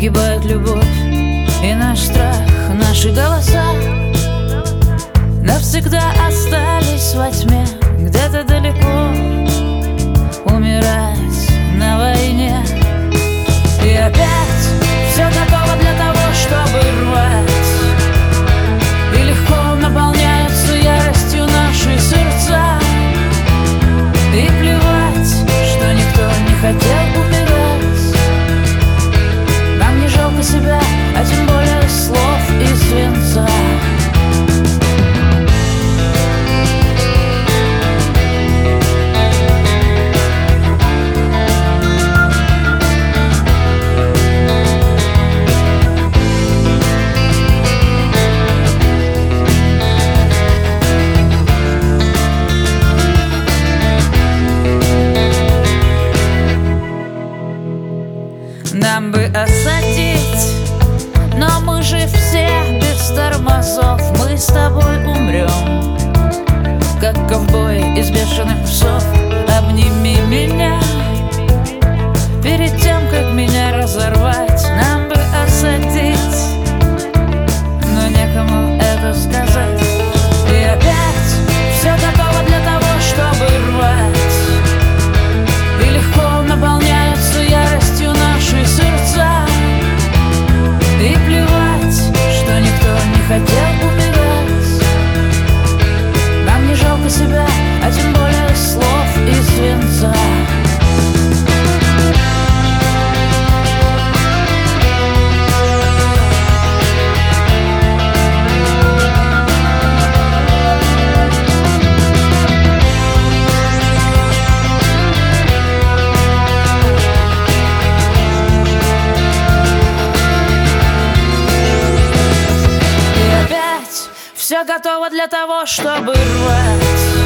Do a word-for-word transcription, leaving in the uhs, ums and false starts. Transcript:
погибает любовь и наш страх. Наши голоса навсегда остались во тьме, где-то далеко умирать на войне. И опять все готово для того, чтобы рвать, и легко наполняются яростью наши сердца. И плевать, что никто не хотел умирать. Нам не жалко себя, а тем более слов и свинца. Нам бы осадить, но мы же все без тормозов. Мы с тобой умрем, как ковбой из бешеных псов. Обними меня перед тем, как меня разорвать. Нам бы осадить, но некому это сказать. И опять все готово для того, чтобы рвать, и легко наполняются яростью наши сердца. И плевать, что никто не хотел умирать. Нам не жалко себя, а тем более слов и свинца. Все готово для того, чтобы рвать,